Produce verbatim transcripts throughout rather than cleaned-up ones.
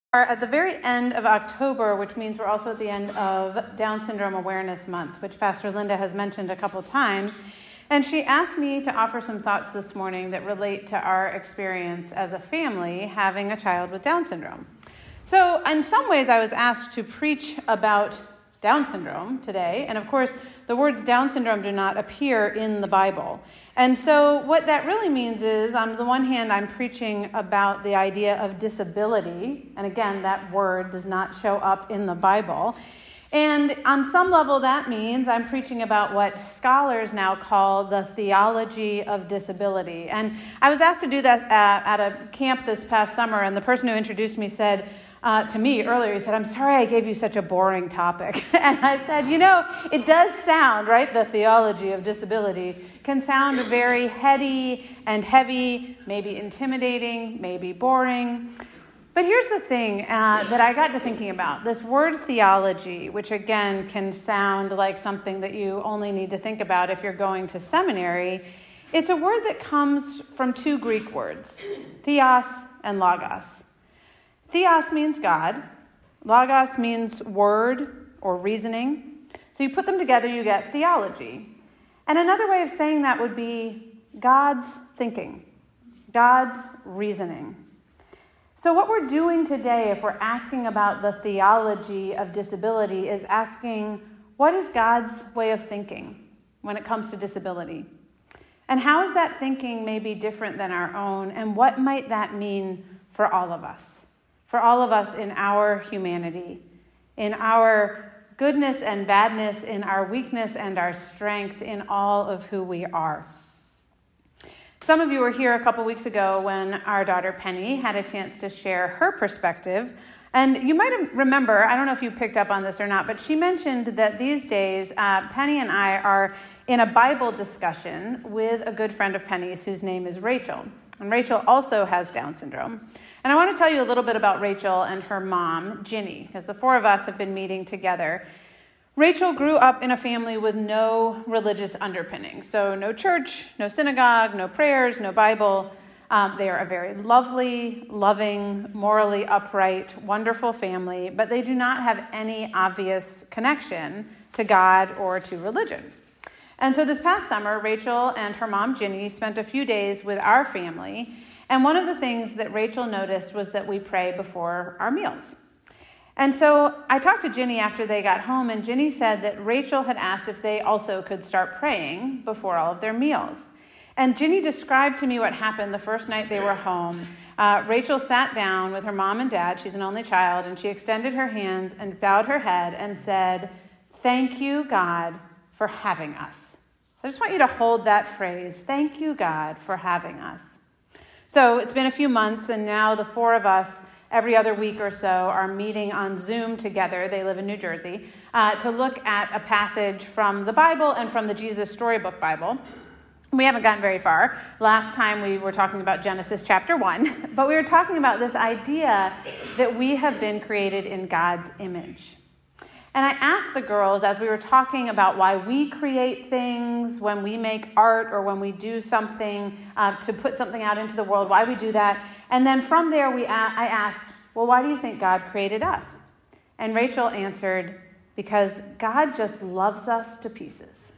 are at the very end of October, which means we're also at the end of Down Syndrome Awareness Month, which Pastor Linda has mentioned a couple times. And she asked me to offer some thoughts this morning that relate to our experience as a family having a child with Down syndrome. So in some ways, I was asked to preach about Down syndrome today. And of course, the words Down syndrome do not appear in the Bible. And so what that really means is, on the one hand, I'm preaching about the idea of disability. And again, that word does not show up in the Bible. And on some level, that means I'm preaching about what scholars now call the theology of disability. And I was asked to do that at, at a camp this past summer, and the person who introduced me said, Uh, to me earlier, he said, "I'm sorry I gave you such a boring topic." And I said, you know, it does sound, right, the theology of disability can sound very heady and heavy, maybe intimidating, maybe boring. But here's the thing uh, that I got to thinking about. This word theology, which again can sound like something that you only need to think about if you're going to seminary, it's a word that comes from two Greek words, theos and logos. Theos means God. Logos means word or reasoning. So you put them together, you get theology. And another way of saying that would be God's thinking, God's reasoning. So what we're doing today, if we're asking about the theology of disability, is asking, what is God's way of thinking when it comes to disability? And how is that thinking maybe different than our own? And what might that mean for all of us? For all of us in our humanity, in our goodness and badness, in our weakness and our strength, in all of who we are. Some of you were here a couple weeks ago when our daughter Penny had a chance to share her perspective. And you might remember, I don't know if you picked up on this or not, but she mentioned that these days uh, Penny and I are in a Bible discussion with a good friend of Penny's whose name is Rachel. And Rachel also has Down syndrome. And I want to tell you a little bit about Rachel and her mom, Ginny, because the four of us have been meeting together. Rachel grew up in a family with no religious underpinning. So no church, no synagogue, no prayers, no Bible. Um, they are a very lovely, loving, morally upright, wonderful family, but they do not have any obvious connection to God or to religion. And so this past summer, Rachel and her mom, Ginny, spent a few days with our family. And one of the things that Rachel noticed was that we pray before our meals. And so I talked to Ginny after they got home, and Ginny said that Rachel had asked if they also could start praying before all of their meals. And Ginny described to me what happened the first night they were home. Uh, Rachel sat down with her mom and dad, she's an only child, and she extended her hands and bowed her head and said, "Thank you, God, for having us." So I just want you to hold that phrase, "Thank you, God, for having us." So it's been a few months, and now the four of us, every other week or so, are meeting on Zoom together. They live in New Jersey, uh, to look at a passage from the Bible and from the Jesus Storybook Bible. We haven't gotten very far. Last time we were talking about Genesis chapter one, but we were talking about this idea that we have been created in God's image. And I asked the girls, as we were talking about why we create things, when we make art or when we do something uh, to put something out into the world, why we do that. And then from there, we a- I asked, well, why do you think God created us? And Rachel answered, because God just loves us to pieces.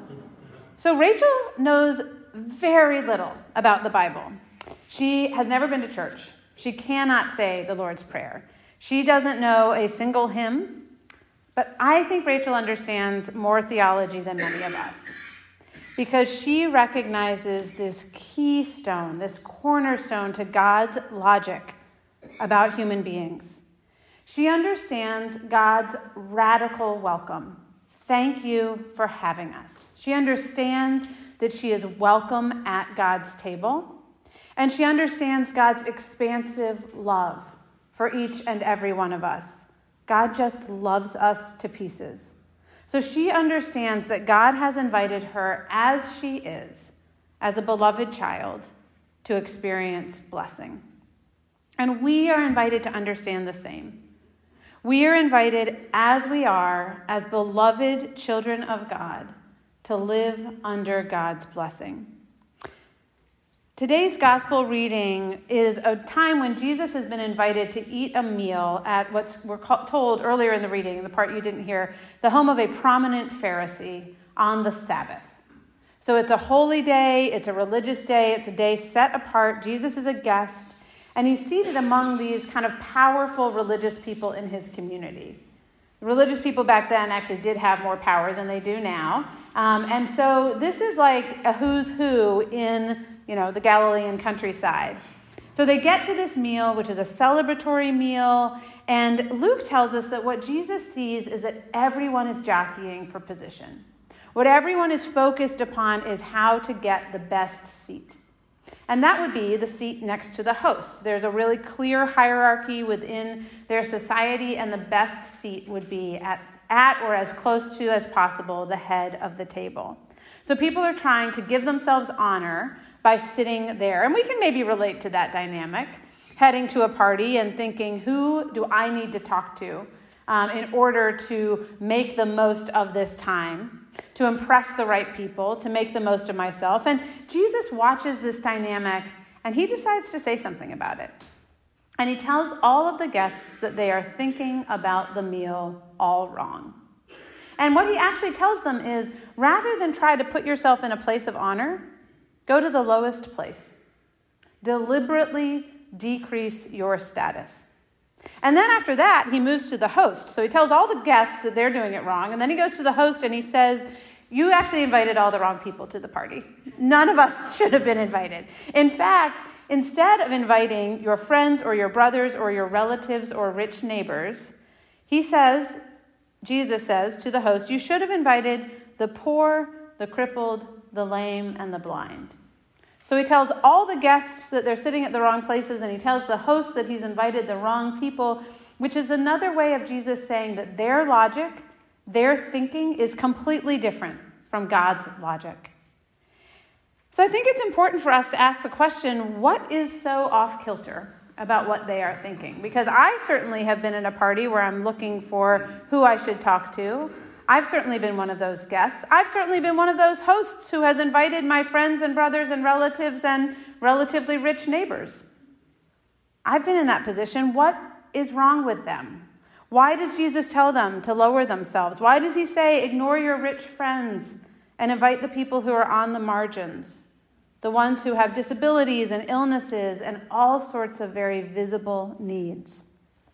So Rachel knows very little about the Bible. She has never been to church. She cannot say the Lord's Prayer. She doesn't know a single hymn. But I think Rachel understands more theology than many of us, because she recognizes this keystone, this cornerstone to God's logic about human beings. She understands God's radical welcome. Thank you for having us. She understands that she is welcome at God's table, and she understands God's expansive love for each and every one of us. God just loves us to pieces. So she understands that God has invited her as she is, as a beloved child, to experience blessing. And we are invited to understand the same. We are invited as we are, as beloved children of God, to live under God's blessing. Today's gospel reading is a time when Jesus has been invited to eat a meal at what's we're told earlier in the reading, the part you didn't hear, the home of a prominent Pharisee on the Sabbath. So it's a holy day, it's a religious day, it's a day set apart. Jesus is a guest, and he's seated among these kind of powerful religious people in his community. The religious people back then actually did have more power than they do now. Um, and so this is like a who's who in, you know, the Galilean countryside. So they get to this meal, which is a celebratory meal, and Luke tells us that what Jesus sees is that everyone is jockeying for position. What everyone is focused upon is how to get the best seat. And that would be the seat next to the host. There's a really clear hierarchy within their society, and the best seat would be at, at or as close to as possible the head of the table. So people are trying to give themselves honor by sitting there. And we can maybe relate to that dynamic, heading to a party and thinking, who do I need to talk to um, in order to make the most of this time, to impress the right people, to make the most of myself? And Jesus watches this dynamic, and he decides to say something about it. And he tells all of the guests that they are thinking about the meal all wrong. And what he actually tells them is, rather than try to put yourself in a place of honor, go to the lowest place. Deliberately decrease your status. And then after that, he moves to the host. So he tells all the guests that they're doing it wrong. And then he goes to the host and he says, you actually invited all the wrong people to the party. None of us should have been invited. In fact, instead of inviting your friends or your brothers or your relatives or rich neighbors, he says, Jesus says to the host, you should have invited the poor, the crippled, the lame, and the blind. So he tells all the guests that they're sitting at the wrong places, and he tells the host that he's invited the wrong people, which is another way of Jesus saying that their logic, their thinking is completely different from God's logic. So I think it's important for us to ask the question, what is so off-kilter about what they are thinking? Because I certainly have been in a party where I'm looking for who I should talk to. I've certainly been one of those guests. I've certainly been one of those hosts who has invited my friends and brothers and relatives and relatively rich neighbors. I've been in that position. What is wrong with them? Why does Jesus tell them to lower themselves? Why does he say, ignore your rich friends and invite the people who are on the margins, the ones who have disabilities and illnesses and all sorts of very visible needs?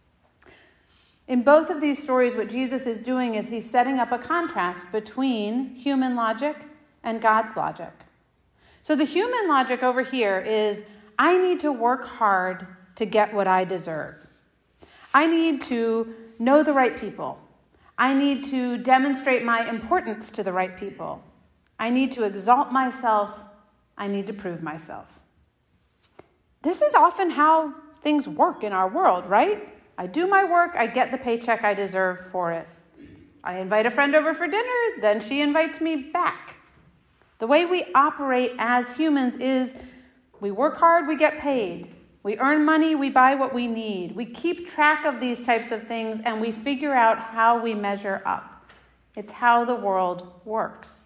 In both of these stories, what Jesus is doing is he's setting up a contrast between human logic and God's logic. So the human logic over here is, I need to work hard to get what I deserve. I need to know the right people. I need to demonstrate my importance to the right people. I need to exalt myself. I need to prove myself. This is often how things work in our world, right? I do my work, I get the paycheck I deserve for it. I invite a friend over for dinner, then she invites me back. The way we operate as humans is we work hard, we get paid. We earn money, we buy what we need. We keep track of these types of things and we figure out how we measure up. It's how the world works.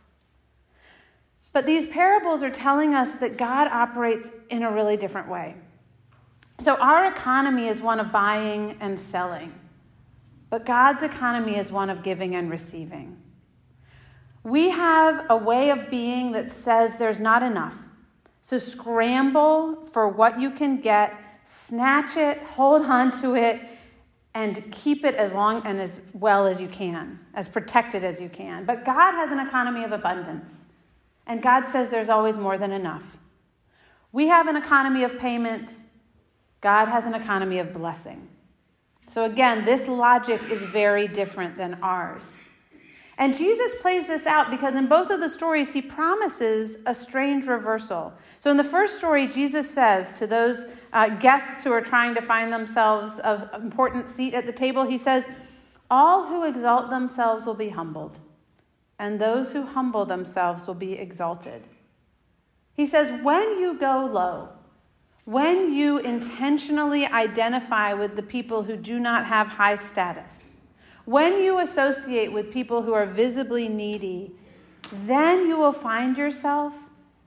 But these parables are telling us that God operates in a really different way. So our economy is one of buying and selling, but God's economy is one of giving and receiving. We have a way of being that says there's not enough. So scramble for what you can get, snatch it, hold on to it, and keep it as long and as well as you can, as protected as you can. But God has an economy of abundance, and God says there's always more than enough. We have an economy of payment. God has an economy of blessing. So again, this logic is very different than ours. And Jesus plays this out because in both of the stories, he promises a strange reversal. So in the first story, Jesus says to those uh, guests who are trying to find themselves an important seat at the table, he says, all who exalt themselves will be humbled, and those who humble themselves will be exalted. He says, when you go low, when you intentionally identify with the people who do not have high status, when you associate with people who are visibly needy, then you will find yourself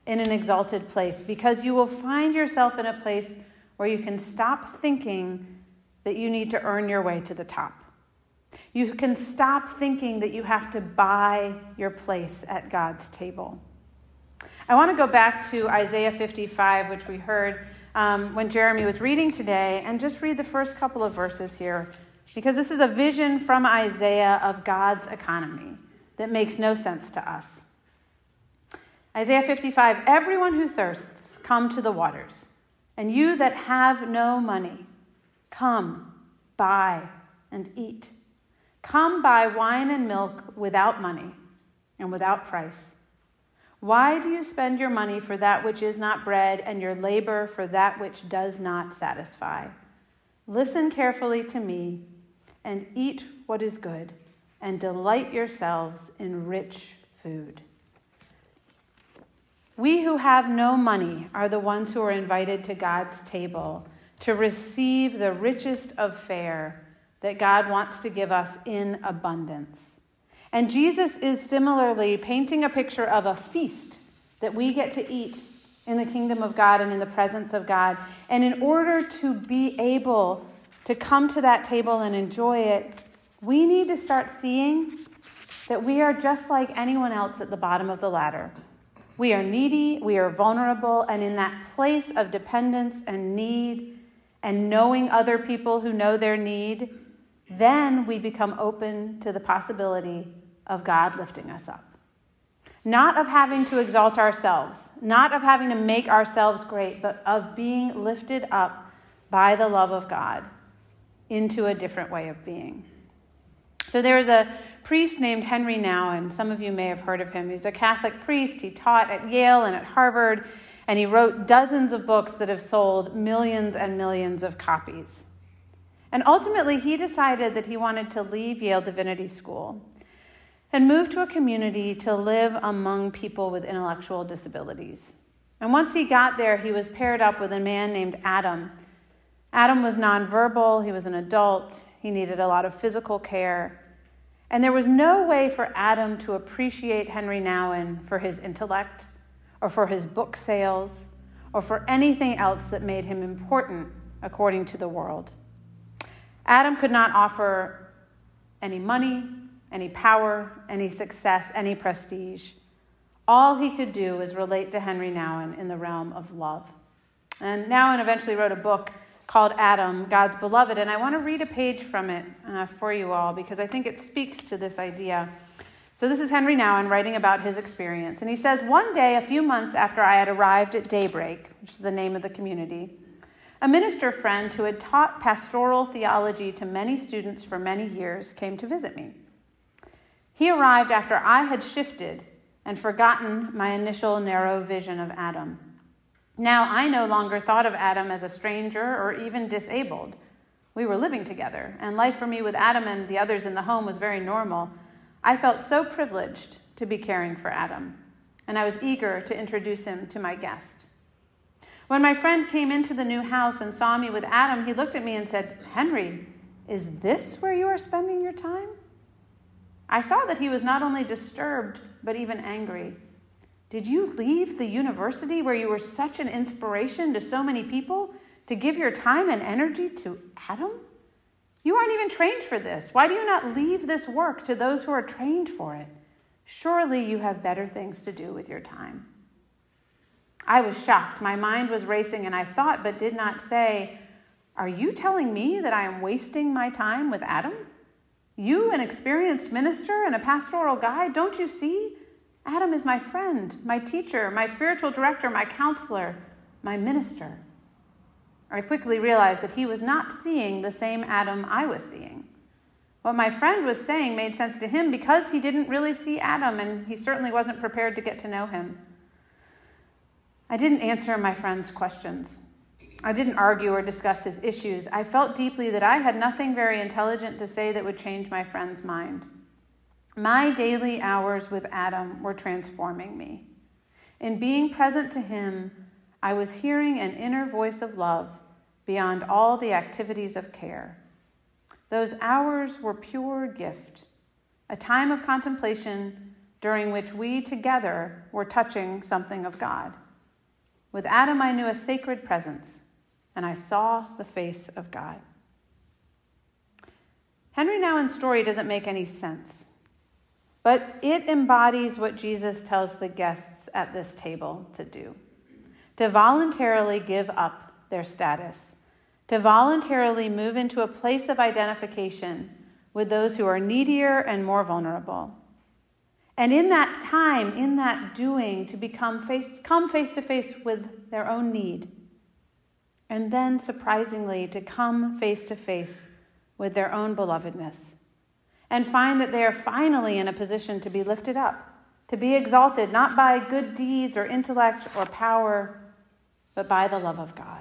in an exalted place, because you will find yourself in a place where you can stop thinking that you need to earn your way to the top. You can stop thinking that you have to buy your place at God's table. I want to go back to Isaiah fifty-five, which we heard um, when Jeremy was reading today, and just read the first couple of verses here, because this is a vision from Isaiah of God's economy that makes no sense to us. Isaiah fifty-five, everyone who thirsts, come to the waters, and you that have no money, come, buy, and eat. Come buy wine and milk without money and without price. Why do you spend your money for that which is not bread, and your labor for that which does not satisfy? Listen carefully to me, and eat what is good, and delight yourselves in rich food. We who have no money are the ones who are invited to God's table to receive the richest of fare that God wants to give us in abundance. And Jesus is similarly painting a picture of a feast that we get to eat in the kingdom of God and in the presence of God. And in order to be able to come to that table and enjoy it, we need to start seeing that we are just like anyone else at the bottom of the ladder. We are needy, we are vulnerable, and in that place of dependence and need and knowing other people who know their need, then we become open to the possibility of God lifting us up. Not of having to exalt ourselves, not of having to make ourselves great, but of being lifted up by the love of God into a different way of being. So there is a priest named Henry Nouwen. Some of you may have heard of him. He's a Catholic priest. He taught at Yale and at Harvard, and he wrote dozens of books that have sold millions and millions of copies. And ultimately, he decided that he wanted to leave Yale Divinity School and move to a community to live among people with intellectual disabilities. And once he got there, he was paired up with a man named Adam. Adam was nonverbal. He was an adult. He needed a lot of physical care. And there was no way for Adam to appreciate Henry Nouwen for his intellect or for his book sales or for anything else that made him important according to the world. Adam could not offer any money, any power, any success, any prestige. All he could do was relate to Henry Nouwen in the realm of love. And Nouwen eventually wrote a book called Adam, God's Beloved, and I want to read a page from it uh, for you all because I think it speaks to this idea. So this is Henry Nouwen writing about his experience, and he says, one day, a few months after I had arrived at Daybreak, which is the name of the community, a minister friend who had taught pastoral theology to many students for many years came to visit me. He arrived after I had shifted and forgotten my initial narrow vision of Adam. Now I no longer thought of Adam as a stranger or even disabled. We were living together, and life for me with Adam and the others in the home was very normal. I felt so privileged to be caring for Adam, and I was eager to introduce him to my guest. When my friend came into the new house and saw me with Adam, he looked at me and said, "Henry, is this where you are spending your time?" I saw that he was not only disturbed, but even angry. Did you leave the university where you were such an inspiration to so many people to give your time and energy to Adam? You aren't even trained for this. Why do you not leave this work to those who are trained for it? Surely you have better things to do with your time. I was shocked. My mind was racing, and I thought but did not say, "Are you telling me that I am wasting my time with Adam? You, an experienced minister and a pastoral guide, don't you see? Adam is my friend, my teacher, my spiritual director, my counselor, my minister." I quickly realized that he was not seeing the same Adam I was seeing. What my friend was saying made sense to him because he didn't really see Adam, and he certainly wasn't prepared to get to know him. I didn't answer my friend's questions. I didn't argue or discuss his issues. I felt deeply that I had nothing very intelligent to say that would change my friend's mind. My daily hours with Adam were transforming me. In being present to him, I was hearing an inner voice of love beyond all the activities of care. Those hours were pure gift, a time of contemplation during which we together were touching something of God. With Adam, I knew a sacred presence, and I saw the face of God. Henry Nouwen's story doesn't make any sense, but it embodies what Jesus tells the guests at this table to do: to voluntarily give up their status, to voluntarily move into a place of identification with those who are needier and more vulnerable. And in that time, in that doing, to become face, come face to face with their own need. And then, surprisingly, to come face to face with their own belovedness. And find that they are finally in a position to be lifted up, to be exalted, not by good deeds or intellect or power, but by the love of God.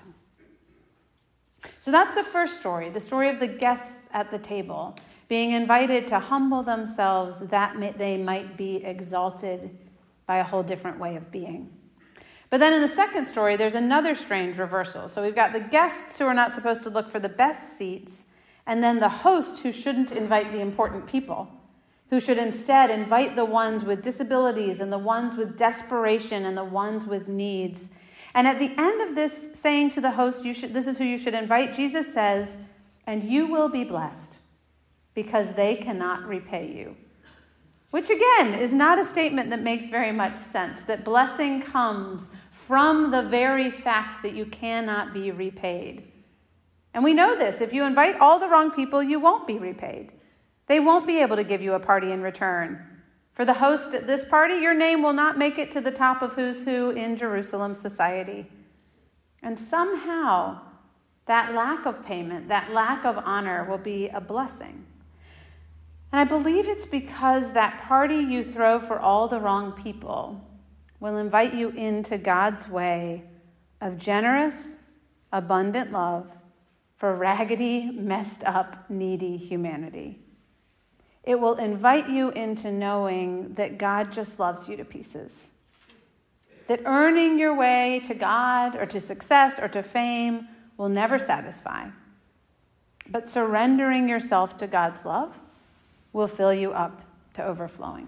So that's the first story, the story of the guests at the table, being invited to humble themselves that they might be exalted by a whole different way of being. But then in the second story, there's another strange reversal. So we've got the guests who are not supposed to look for the best seats, and then the host who shouldn't invite the important people, who should instead invite the ones with disabilities and the ones with desperation and the ones with needs. And at the end of this saying to the host, you should, this is who you should invite, Jesus says, "And you will be blessed, because they cannot repay you." Which again is not a statement that makes very much sense, that blessing comes from the very fact that you cannot be repaid. And we know this. If you invite all the wrong people, you won't be repaid. They won't be able to give you a party in return. For the host at this party, your name will not make it to the top of who's who in Jerusalem society. And somehow, that lack of payment, that lack of honor will be a blessing. And I believe it's because that party you throw for all the wrong people will invite you into God's way of generous, abundant love for raggedy, messed up, needy humanity. It will invite you into knowing that God just loves you to pieces. That earning your way to God or to success or to fame will never satisfy. But surrendering yourself to God's love will fill you up to overflowing.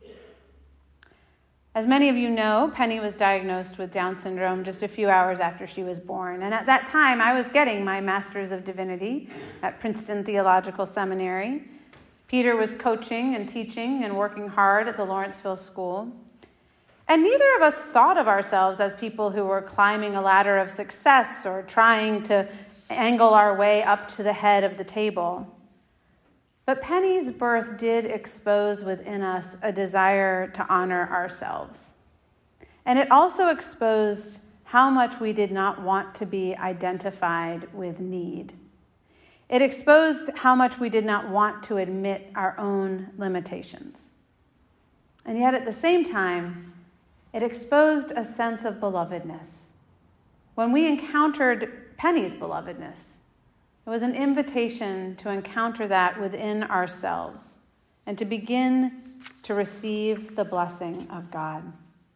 As many of you know, Penny was diagnosed with Down syndrome just a few hours after she was born. And at that time, I was getting my Master's of Divinity at Princeton Theological Seminary. Peter was coaching and teaching and working hard at the Lawrenceville School. And neither of us thought of ourselves as people who were climbing a ladder of success or trying to angle our way up to the head of the table. But Penny's birth did expose within us a desire to honor ourselves. And it also exposed how much we did not want to be identified with need. It exposed how much we did not want to admit our own limitations. And yet at the same time, it exposed a sense of belovedness. When we encountered Penny's belovedness, it was an invitation to encounter that within ourselves and to begin to receive the blessing of God.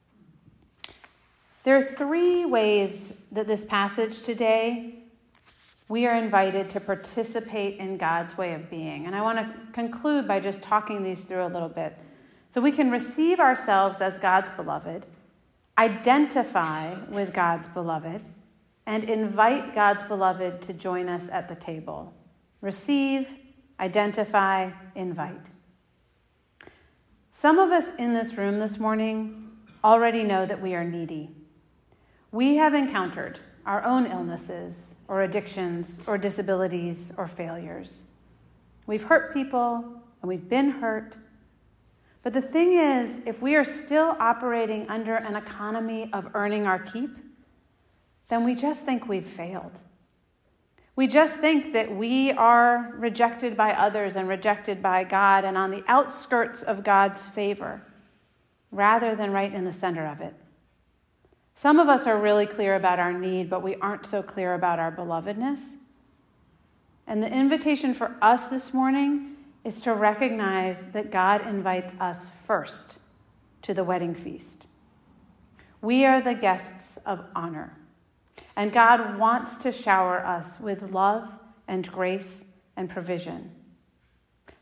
There are three ways that this passage today, we are invited to participate in God's way of being. And I want to conclude by just talking these through a little bit. So we can receive ourselves as God's beloved, identify with God's beloved, and invite God's beloved to join us at the table. Receive, identify, invite. Some of us in this room this morning already know that we are needy. We have encountered our own illnesses or addictions or disabilities or failures. We've hurt people and we've been hurt. But the thing is, if we are still operating under an economy of earning our keep, then we just think we've failed. We just think that we are rejected by others and rejected by God and on the outskirts of God's favor, rather than right in the center of it. Some of us are really clear about our need, but we aren't so clear about our belovedness. And the invitation for us this morning is to recognize that God invites us first to the wedding feast. We are the guests of honor. And God wants to shower us with love and grace and provision.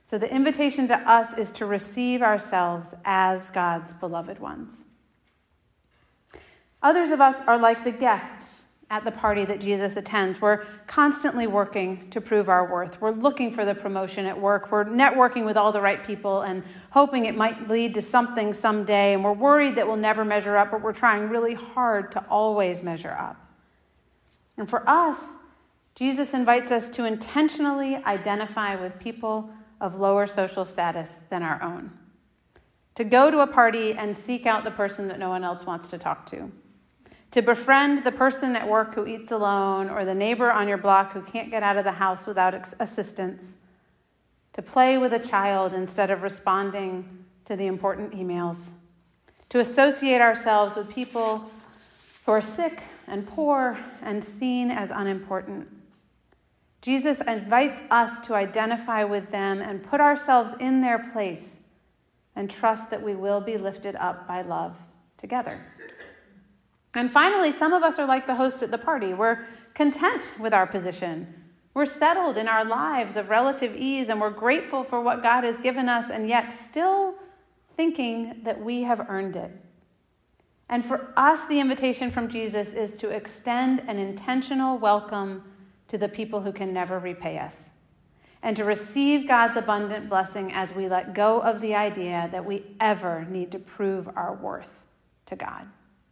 So the invitation to us is to receive ourselves as God's beloved ones. Others of us are like the guests at the party that Jesus attends. We're constantly working to prove our worth. We're looking for the promotion at work. We're networking with all the right people and hoping it might lead to something someday. And we're worried that we'll never measure up, but we're trying really hard to always measure up. And for us, Jesus invites us to intentionally identify with people of lower social status than our own. To go to a party and seek out the person that no one else wants to talk to. To befriend the person at work who eats alone or the neighbor on your block who can't get out of the house without assistance. To play with a child instead of responding to the important emails. To associate ourselves with people who are sick and poor and seen as unimportant. Jesus invites us to identify with them and put ourselves in their place and trust that we will be lifted up by love together. And finally, some of us are like the host at the party. We're content with our position. We're settled in our lives of relative ease, and we're grateful for what God has given us, and yet still thinking that we have earned it. And for us, the invitation from Jesus is to extend an intentional welcome to the people who can never repay us, and to receive God's abundant blessing as we let go of the idea that we ever need to prove our worth to God.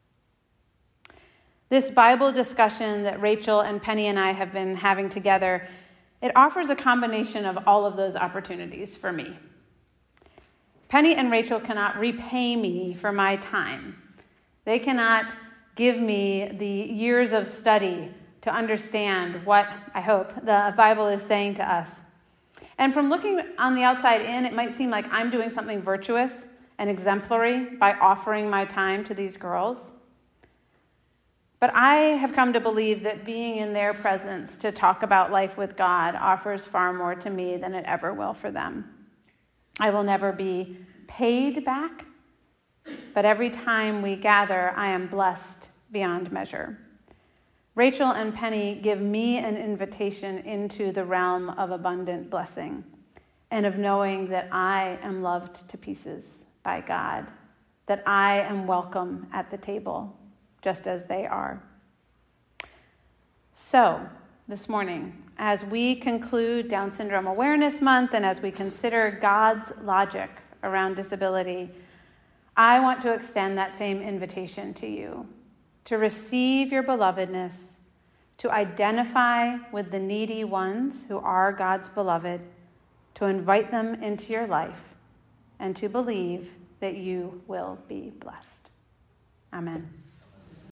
This Bible discussion that Rachel and Penny and I have been having together, it offers a combination of all of those opportunities for me. Penny and Rachel cannot repay me for my time. They cannot give me the years of study to understand what, I hope, the Bible is saying to us. And from looking on the outside in, it might seem like I'm doing something virtuous and exemplary by offering my time to these girls. But I have come to believe that being in their presence to talk about life with God offers far more to me than it ever will for them. I will never be paid back, but every time we gather, I am blessed beyond measure. Rachel and Penny give me an invitation into the realm of abundant blessing and of knowing that I am loved to pieces by God, that I am welcome at the table, just as they are. So, this morning, as we conclude Down Syndrome Awareness Month and as we consider God's logic around disability, I want to extend that same invitation to you, to receive your belovedness, to identify with the needy ones who are God's beloved, to invite them into your life, and to believe that you will be blessed. Amen.